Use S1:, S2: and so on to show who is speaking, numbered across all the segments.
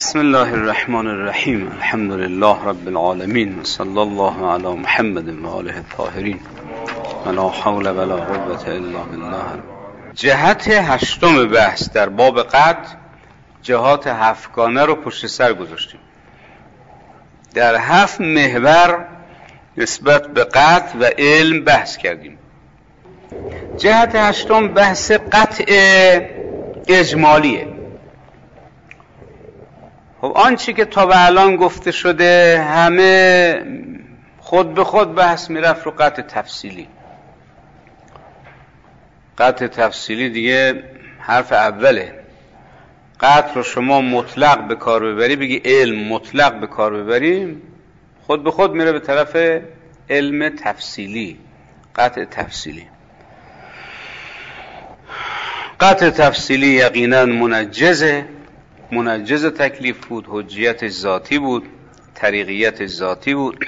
S1: بسم الله الرحمن الرحیم. الحمد لله رب العالمین، صلی الله علی محمد و آله الطاهرین، ولا حول ولا قوة الا بالله. جهت هشتم بحث در باب قطع، جهات هفتگانه رو پشت سر گذاشتیم. در 7 محور نسبت به قطع و علم بحث کردیم. جهت هشتم بحث قطع اجمالیه. خب آنچه که تا به الان گفته شده همه خود به خود بحث میرفت رو قطع تفصیلی. قطع تفصیلی دیگه حرف اوله. قطع رو شما مطلق به کار ببری، بگی علم مطلق به کار ببریم، خود به خود میره به طرف علم تفصیلی. قطع تفصیلی، قطع تفصیلی یقینا منجز تکلیف بود، حجیت ذاتی بود، طریقیت ذاتی بود.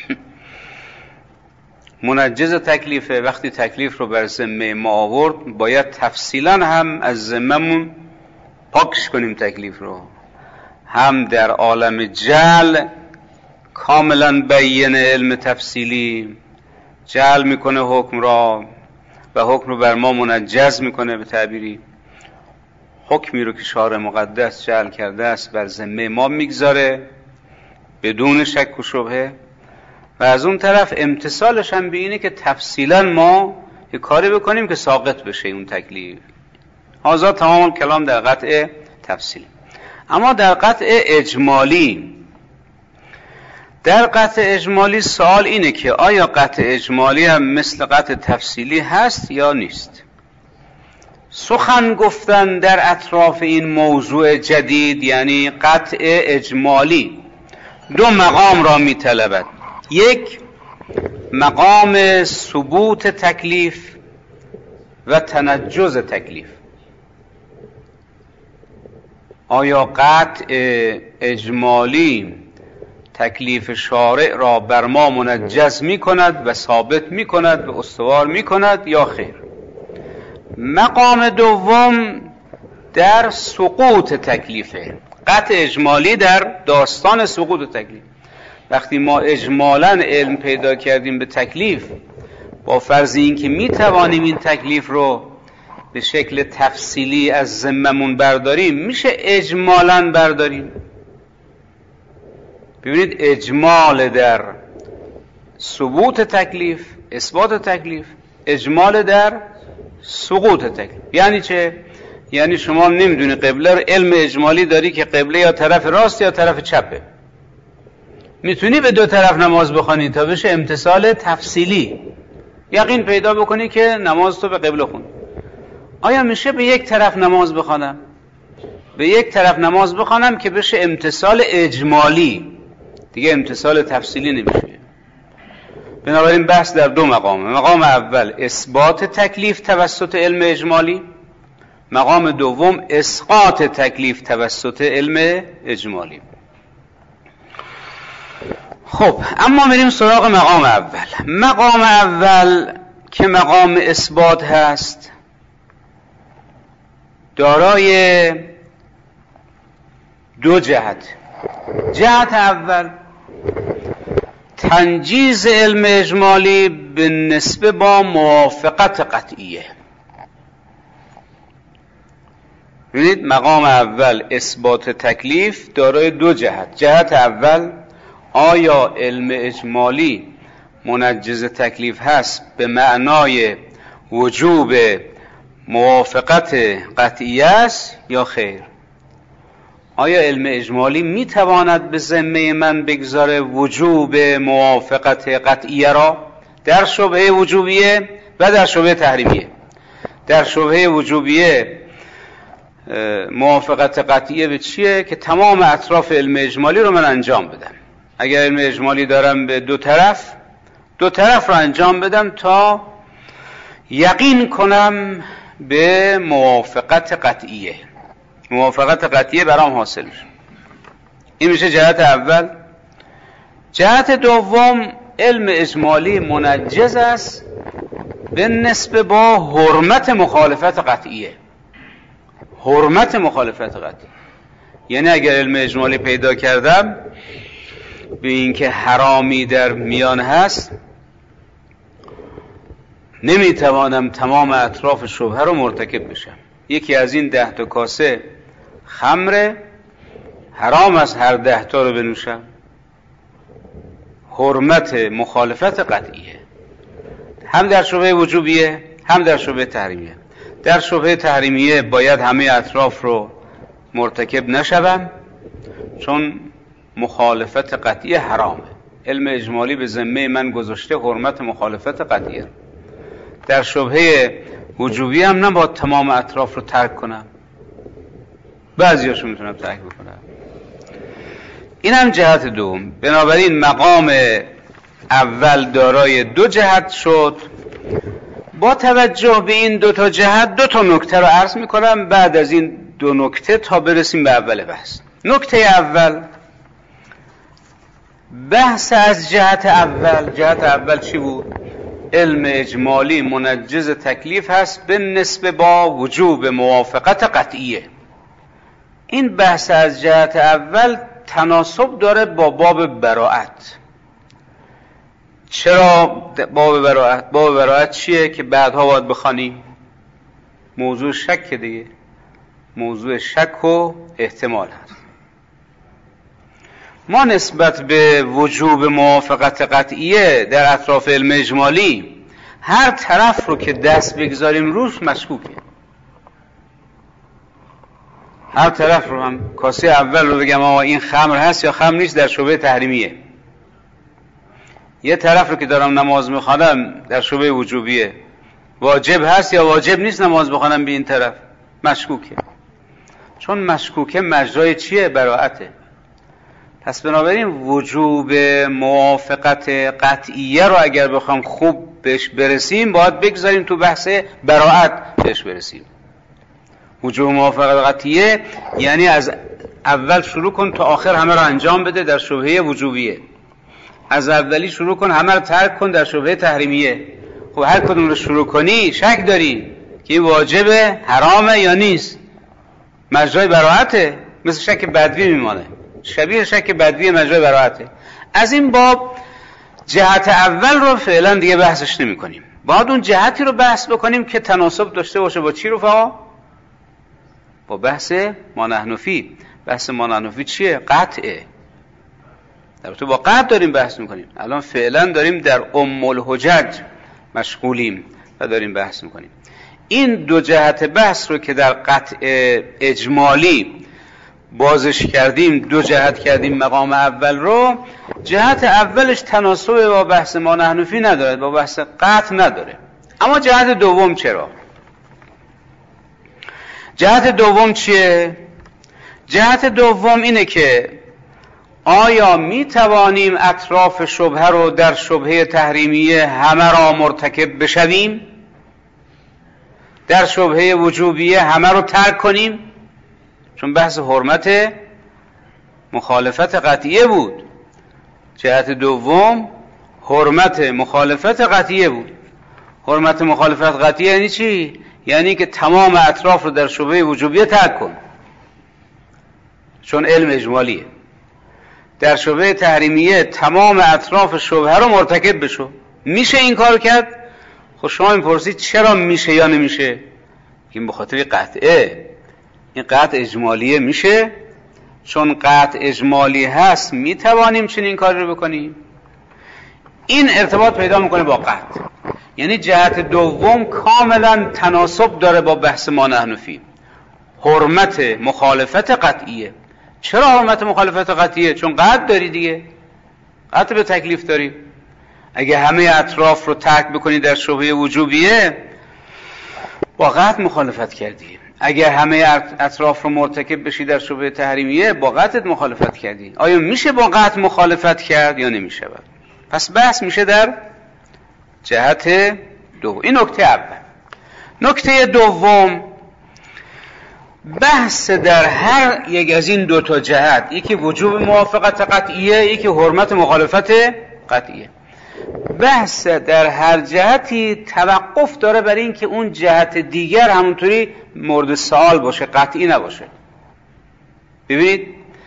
S1: منجز تکلیفه. وقتی تکلیف رو بر ذمه ما آورد باید تفصیلا هم از ذممون پاکش کنیم تکلیف رو، هم در عالم جعل کاملا بیان علم تفصیلی جعل میکنه حکم را و حکم رو بر ما منجز میکنه. به تعبیری حکمی رو که شارع مقدس جعل کرده است بر ذمه ما میگذاره بدون شک و شبهه، و از اون طرف امتثالش هم به اینه که تفصیلا ما یه کاری بکنیم که ساقط بشه اون تکلیف. هذا تمام کلام در قطع تفصیلی. اما در قطع اجمالی، در قطع اجمالی سوال اینه که آیا قطع اجمالی هم مثل قطع تفصیلی هست یا نیست؟ سخن گفتن در اطراف این موضوع جدید یعنی قطع اجمالی 2 مقام را می طلبد. یک، مقام ثبوت تکلیف و تنجز تکلیف. آیا قطع اجمالی تکلیف شارع را بر ما منجز می کند و ثابت می کند و استوار می کند یا خیر؟ مقام دوم در سقوط تکلیفه. قطع اجمالی در داستان سقوط تکلیف. وقتی ما اجمالاً علم پیدا کردیم به تکلیف با فرض این که می توانیم این تکلیف رو به شکل تفصیلی از ذممون برداریم، میشه اجمالاً برداریم. ببینید، اجمال در ثبوت تکلیف، اثبات تکلیف، اجمال در سقوط تکلیف. یعنی چه؟ یعنی شما نمیدونی قبله رو، علم اجمالی داری که قبله یا طرف راست یا طرف چپه. میتونی به 2 طرف نماز بخوانی تا بشه امتثال تفصیلی، یقین پیدا بکنی که نماز تو به قبله خون. آیا میشه به 1 طرف نماز بخوانم؟ به 1 طرف نماز بخوانم که بشه امتثال اجمالی، دیگه امتثال تفصیلی نمیشه. بنابراین بحث در 2 مقامه. مقام اول اثبات تکلیف توسط علم اجمالی، مقام دوم اسقاط تکلیف توسط علم اجمالی. خب اما میریم سراغ مقام اول. مقام اول که مقام اثبات هست دارای 2 جهت. جهت اول تنجیز علم اجمالی به نسبه با موافقت قطعیه. ببینید، مقام اول اثبات تکلیف دارای 2 جهت. جهت اول، آیا علم اجمالی منجز تکلیف هست به معنای وجوب موافقت قطعیه است یا خیر؟ آیا علم اجمالی میتواند به ذمه من بگذاره وجوب موافقت قطعیه را در شبهه وجوبیه و در شبهه تحریمیه؟ در شبهه وجوبیه موافقت قطعیه به چیه؟ که تمام اطراف علم اجمالی رو من انجام بدم. اگر علم اجمالی دارم به 2 طرف رو انجام بدم تا یقین کنم به موافقت قطعیه، موافقت قطعیه برام حاصل میشه. این میشه جهت اول. جهت دوم، علم اجمالی منجز است به نسبه با حرمت مخالفت قطعیه. حرمت مخالفت قطعی یعنی اگر علم اجمالی پیدا کردم به اینکه حرامی در میان هست، نمیتوانم تمام اطراف شبهه رو مرتکب بشم. یکی از این 10 تا کاسه خمره، حرام است هر 10 تا رو بنوشم. حرمت مخالفت قطعیه، هم در شبهه وجوبیه هم در شبهه تحریمیه. در شبهه تحریمیه باید همه اطراف رو مرتکب نشوم، چون مخالفت قطعی حرامه. علم اجمالی به ذمه من گذاشته حرمت مخالفت قطعیه. در شبهه وجوبی هم نباید تمام اطراف رو ترک کنم، بعضیاشو میتونم ترک بکنم. این هم جهت دوم. بنابراین مقام اول دارای 2 جهت شد. با توجه به این 2 تا جهت 2 تا نکته رو عرض میکنم بعد از این 2 نکته تا برسیم به اول بحث. نکته اول، بحث از جهت اول. جهت اول چی بود؟ علم اجمالی منجز تکلیف هست به نسبه با وجوب موافقت قطعیه. این بحث از جهت اول تناسب داره با باب براءت. چرا باب براءت؟ باب براءت چیه که بعدها باید بخوانیم؟ موضوع شک دیگه، موضوع شک و احتمال هست. ما نسبت به وجوب موافقت قطعیه در اطراف علم اجمالی هر طرف رو که دست بگذاریم روش مشکوکه. هر طرف رو، هم کاسه اول رو بگم آقا این خمر هست یا خمر نیست در شبهه تحریمیه. یه طرف رو که دارم نماز میخوانم در شبهه وجوبیه، واجب هست یا واجب نیست نماز بخوانم به این طرف، مشکوکه. چون مشکوکه مجرای چیه؟ براءته. پس بنابراین وجوب موافقت قطعیه رو اگر بخوام خوب بهش برسیم باید بگذاریم تو بحث براءت بهش برسیم. وجوب موافقت قطعیه یعنی از اول شروع کن تا آخر همه رو انجام بده در شبهه وجوبیه. از اولی شروع کن همه رو ترک کن در شبهه تحریمیه. خب هر کدوم رو شروع کنی شک داری که این واجبه، حرامه یا نیست، مجرای براءته. مثل شک بدوی میمانه، شبیه شک بدوی مجرای براءته. از این باب جهت اول رو فعلا دیگه بحثش نمی کنیم. باید اون جهتی رو بحث بکنیم که تناسب داشته باشه با چی رفقا؟ با بحث ما نحن فیه. بحث ما نحن فیه چیه؟ قطعه. در تو با قطع داریم بحث میکنیم. الان فعلا داریم در ام الحجج مشغولیم و داریم بحث میکنیم. این 2 جهت بحث رو که در قطع اجمالی بازش کردیم، 2 جهت کردیم مقام اول رو، جهت اولش تناسب با بحث ما نحن فیه نداره، با بحث قطع نداره. اما جهت دوم چرا؟ جهت دوم چیه؟ جهت دوم اینه که آیا می توانیم اطراف شبهه رو در شبهه تحریمیه همه را مرتکب بشویم؟ در شبهه وجوبیه همه رو ترک کنیم؟ چون بحث حرمت مخالفت قطعیه بود. جهت دوم حرمت مخالفت قطعیه بود. حرمت مخالفت قطعیه یعنی چی؟ یعنی که تمام اطراف رو در شبهه وجوبیه ترک کن، چون علم اجمالیه. در شبهه تحریمیه تمام اطراف شبهه رو مرتکب بشو. میشه این کار کرد؟ خب شما میپرسید چرا میشه یا نمیشه؟ این به خاطر قطعه. این قطع اجمالیه میشه، چون قطع اجمالی هست میتوانیم چنین کار رو بکنیم. این ارتباط پیدا میکنه با قطع. یعنی جهت دوم کاملا تناسب داره با بحث ما نحن فیه. حرمت مخالفت قطعیه. چرا حرمت مخالفت قطعیه؟ چون قطع داری دیگه، قطع به تکلیف داری. اگه همه اطراف رو ترک بکنی در شبهه وجوبیه با قطع مخالفت کردی. اگه همه اطراف رو مرتکب بشی در شبهه تحریمیه با قطع مخالفت کردی. آیا میشه با قطع مخالفت کرد یا نمیشه؟ پس بحث میشه در جهت دوم. این نکته اول. نکته دوم، بحث در هر یک از این 2 تا جهت، یکی وجوب موافقت قطعیه، یکی حرمت مخالفت قطعیه، بحث در هر جهتی توقف داره بر این که اون جهت دیگر همونطوری مورد سوال باشه، قطعی نباشه. ببینید،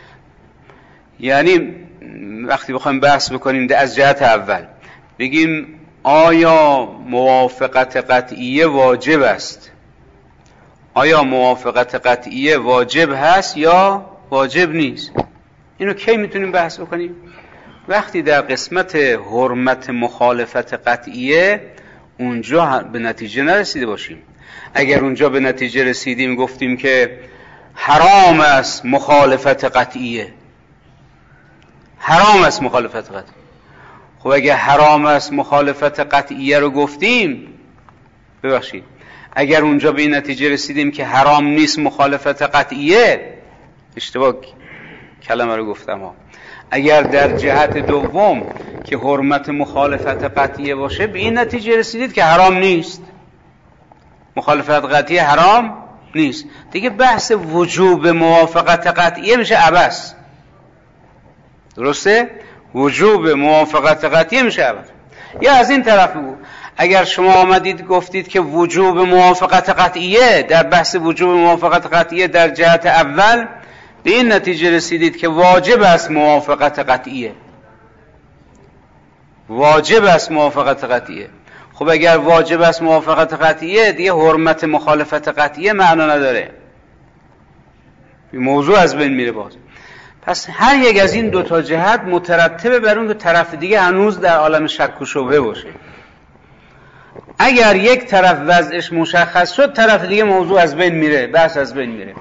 S1: یعنی وقتی بخوایم بحث بکنیم از جهت اول بگیم آیا موافقت قطعیه واجب است؟ آیا موافقت قطعیه واجب هست یا واجب نیست؟ اینو کی میتونیم بحث بکنیم؟ وقتی در قسمت حرمت مخالفت قطعیه اونجا به نتیجه نرسیده باشیم. اگر اونجا به نتیجه رسیدیم گفتیم که حرام است مخالفت قطعیه، حرام است مخالفت قطعیه. خب اگر حرام است مخالفت قطعیه رو گفتیم، ببخشید، اگر اونجا به این نتیجه رسیدیم که حرام نیست مخالفت قطعیه، اشتباه کلمه رو گفتم ها. اگر در جهت دوم که حرمت مخالفت قطعیه باشه به این نتیجه رسیدید که حرام نیست، مخالفت قطعیه حرام نیست، دیگه بحث وجوب موافقت قطعیه میشه عبث. درسته؟ وجوب موافقت قطعیه میشه عبث. یا از این طرف بود، اگر شما آمدید گفتید که وجوب موافقت قطعیه، در بحث وجوب موافقت قطعیه در جهت اول به این نتیجه رسیدید که واجب است موافقت قطعیه، واجب است موافقت قطعیه. خب اگر واجب است موافقت قطعیه، دیگه حرمت مخالفت قطعیه معنا نداره، موضوع از بین میره باز. پس هر یک از این دو تا جهت مترتبه بر اون که طرف دیگه هنوز در عالم شک و شبهه باشه. اگر یک طرف وضعش مشخص شد، طرف دیگه موضوع از بین میره، بحث از بین میره.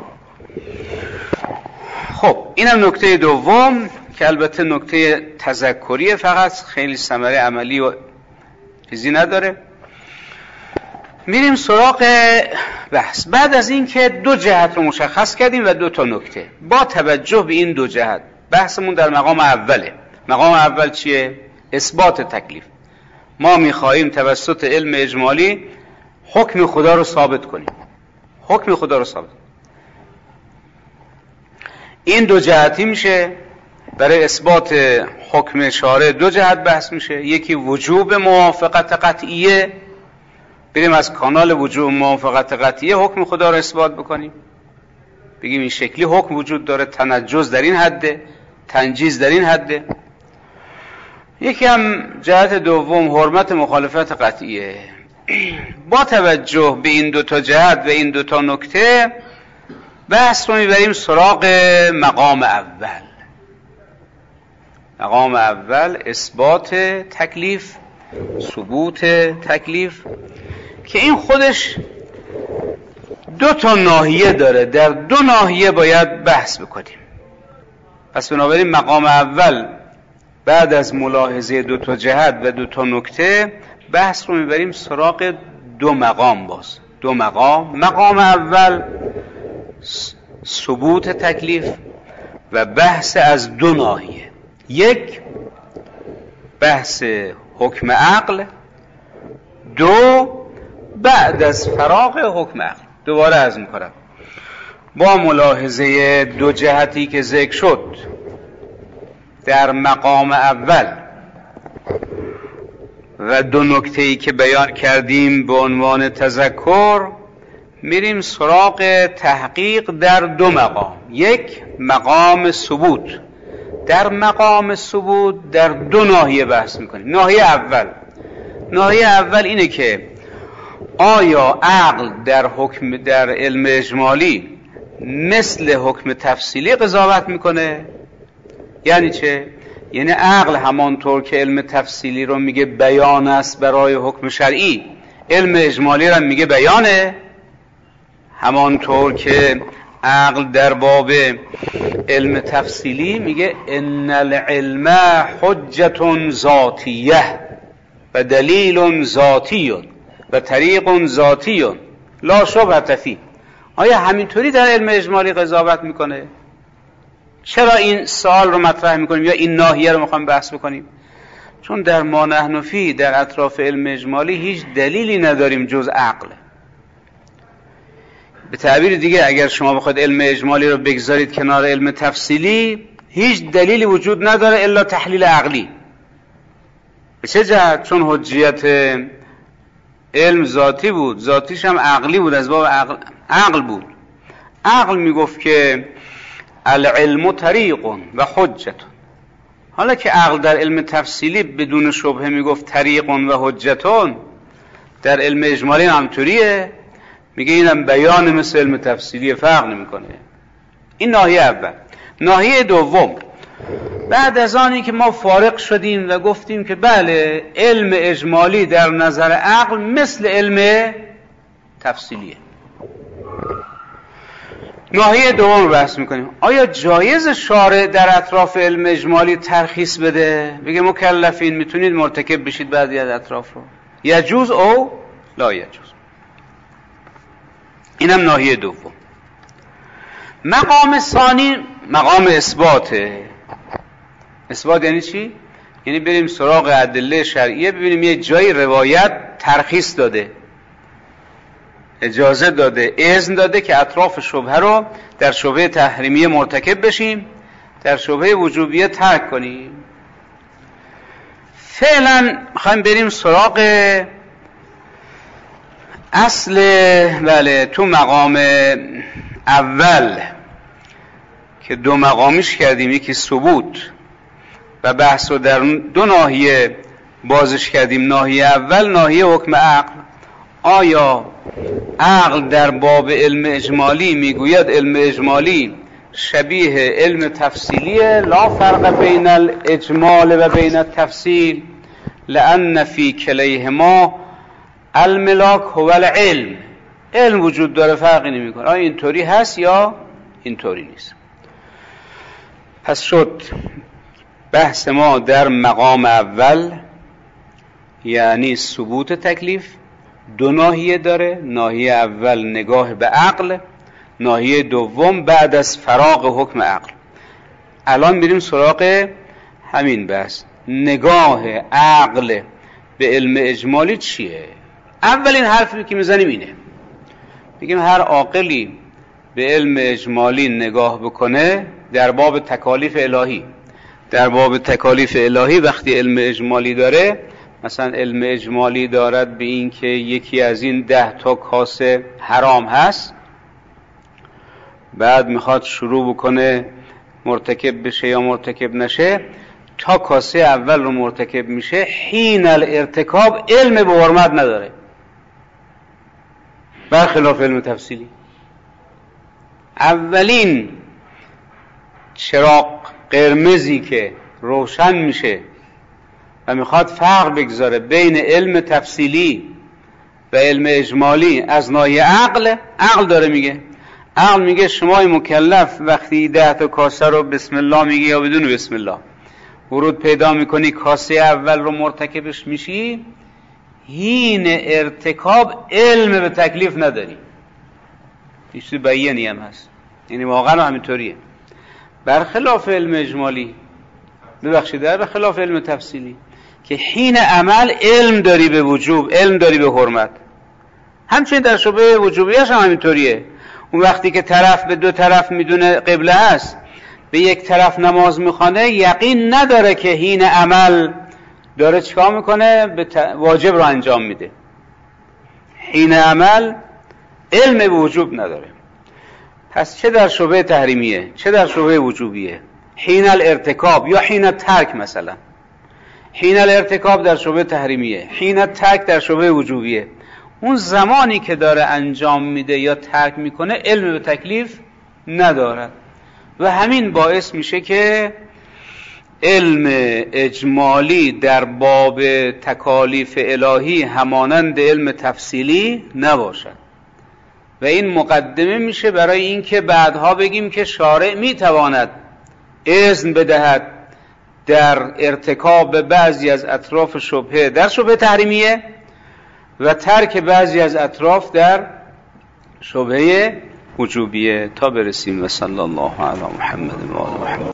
S1: خب اینم نکته دوم که البته نکته تذکریه، فقط خیلی ثمره عملی و چیزی نداره. میریم سراغ بحث. بعد از این که دو جهت رو مشخص کردیم و دو تا نکته، با توجه به این دو جهت بحثمون در مقام اوله. مقام اول چیه؟ اثبات تکلیف. ما میخواهیم توسط علم اجمالی حکم خدا رو ثابت کنیم، حکم خدا رو ثابت. این دو جهتی میشه. برای اثبات حکم شارع دو جهت بحث میشه. یکی وجوب موافقت قطعیه، بریم از کانال وجوب موافقت قطعیه حکم خدا رو اثبات بکنیم، بگیم این شکلی حکم وجود داره، تنجز در این حده، تنجیز در این حده. یکی هم جهت دوم حرمت مخالفت قطعیه. با توجه به این دو تا جهت و این دو تا نکته بحث رو میبریم سراغ مقام اول. مقام اول اثبات تکلیف، ثبوت تکلیف، که این خودش دو تا ناحیه داره، در دو ناحیه باید بحث بکنیم. پس بنابراین مقام اول بعد از ملاحظه دو تا جهت و دو تا نکته بحث رو میبریم سراغ دو مقام. باز دو مقام. مقام اول ثبوت تکلیف و بحث از دو ناحیه. یک، بحث حکم عقل. دو، بعد از فراغ حکم عقل. دوباره عرض میکنم، با ملاحظه دو جهتی که ذکر شد در مقام اول و دو نکته‌ای که بیان کردیم به عنوان تذکر، میریم سراغ تحقیق در دو مقام. یک، مقام ثبوت. در مقام ثبوت در دو ناحیه بحث میکنیم. ناحیه اول اینه که آیا عقل در علم اجمالی مثل حکم تفصیلی قضاوت میکنه؟ یعنی چه؟ یعنی عقل همانطور که علم تفصیلی رو میگه بیان است برای حکم شرعی، علم اجمالی رو میگه بیانه؟ همانطور که عقل در باب علم تفصیلی میگه ان العلم حجة ذاتیه و دلیل ذاتی و طریق ذاتی لا شبهة فیه. آیا همینطوری در علم اجمالی قضاوت میکنه؟ چرا این سوال رو مطرح میکنیم یا این ناحیه رو میخوایم بحث بکنیم؟ چون در ما نحن فی، در اطراف علم اجمالی، هیچ دلیلی نداریم جز عقل. به تعبیر دیگه اگر شما بخواید علم اجمالی رو بگذارید کنار علم تفصیلی، هیچ دلیلی وجود نداره الا تحلیل عقلی. به چه جهت؟ چون حجیت علم ذاتی بود، ذاتیش هم عقلی بود، از باب عقل بود. عقل میگفت که العلم طریق و حجت. حالا که عقل در علم تفصیلی بدون شبهه میگفت طریق و حجتون، در علم اجمالی همطوریه، میگه اینم بیان مثل علم تفصیلی، فرق نمیکنه. این ناحیه اول. ناحیه دوم، بعد از آنی که ما فارغ شدیم و گفتیم که بله علم اجمالی در نظر عقل مثل علم تفصیلیه، ناحیه دوم بحث میکنیم. آیا جایز شارع در اطراف علم اجمالی ترخیص بده، بگه مکلفین میتونید مرتکب بشید بعضی از اطراف رو، یجوز او لا یجوز؟ اینم ناحیه دوم. مقام ثانی مقام اثباته. اثبات یعنی چی؟ یعنی بریم سراغ ادله شرعیه، ببینیم یه جایی روایت ترخیص داده، اجازه داده، اذن داده که اطراف شبهه رو در شبهه تحریمیه مرتکب بشیم، در شبهه وجوبیه ترک کنیم. فعلا میخوایم بریم سراغ اصل بله تو مقام اول که دو مقامیش کردیم، یکی ثبوت و بحث رو در دو ناحیه بازش کردیم. ناحیه اول ناحیه حکم عقل. آیا عقل در باب علم اجمالی میگوید علم اجمالی شبیه علم تفصیلیه؟ لا فرق بین الاجمال و بین التفصیل لأن فی کلیهما الملاک هو العلم. علم وجود داره، فرقی نمیکنه. آیا اینطوری هست یا اینطوری نیست؟ پس شد بحث ما در مقام اول یعنی ثبوت تکلیف دو ناحیه داره. ناحیه اول نگاه به عقل، ناحیه دوم بعد از فراغ حکم عقل. الان میریم سراغ همین بحث، نگاه عقل به علم اجمالی چیه؟ اولین حرفی که میزنیم اینه، میگیم هر عاقلی به علم اجمالی نگاه بکنه در باب تکالیف الهی، در باب تکالیف الهی وقتی علم اجمالی داره، مثلا علم اجمالی دارد به این که یکی از این 10 کاسه حرام هست، بعد میخواد شروع بکنه مرتکب بشه یا مرتکب نشه، تا کاسه اول رو مرتکب میشه حین الارتکاب علم به حرمت نداره، برخلاف علم تفصیلی. اولین چراغ قرمزی که روشن میشه و میخواد فرق بگذاره بین علم تفصیلی و علم اجمالی از ناحیه عقل داره میگه. عقل میگه شما مکلف وقتی 10 کاسه رو بسم الله میگی یا بدون بسم الله ورود پیدا میکنی، کاسه اول رو مرتکبش میشی، حین ارتکاب علم به تکلیف نداری. چیزی بیانی هم هست، یعنی واقعا همینطوریه، برخلاف علم اجمالی، ببخشید در خلاف علم تفصیلی که حین عمل علم داری به وجوب، علم داری به حرمت. همچنین در شبهه وجوبیش هم همینطوریه. اون وقتی که طرف به دو طرف میدونه قبله هست، به یک طرف نماز میخوانه، یقین نداره که حین عمل داره چیکار میکنه، واجب رو انجام میده. حین عمل علم به وجوب نداره. پس چه در شبهه تحریمیه چه در شبهه وجوبیه، حین الارتکاب یا حین الترک، مثلا حین الارتکاب در شبهه تحریمیه، حین الترک در شبهه وجوبیه. اون زمانی که داره انجام میده یا ترک میکنه علم به تکلیف نداره و همین باعث میشه که علم اجمالی در باب تکالیف الهی همانند علم تفصیلی نباشد و این مقدمه میشه برای اینکه بعدها بگیم که شارع میتواند اذن بدهد در ارتکاب بعضی از اطراف شبهه در شبهه تحریمیه و ترک بعضی از اطراف در شبهه وجوبیه، تا برسیم و صلی الله علی محمد و آل محمد.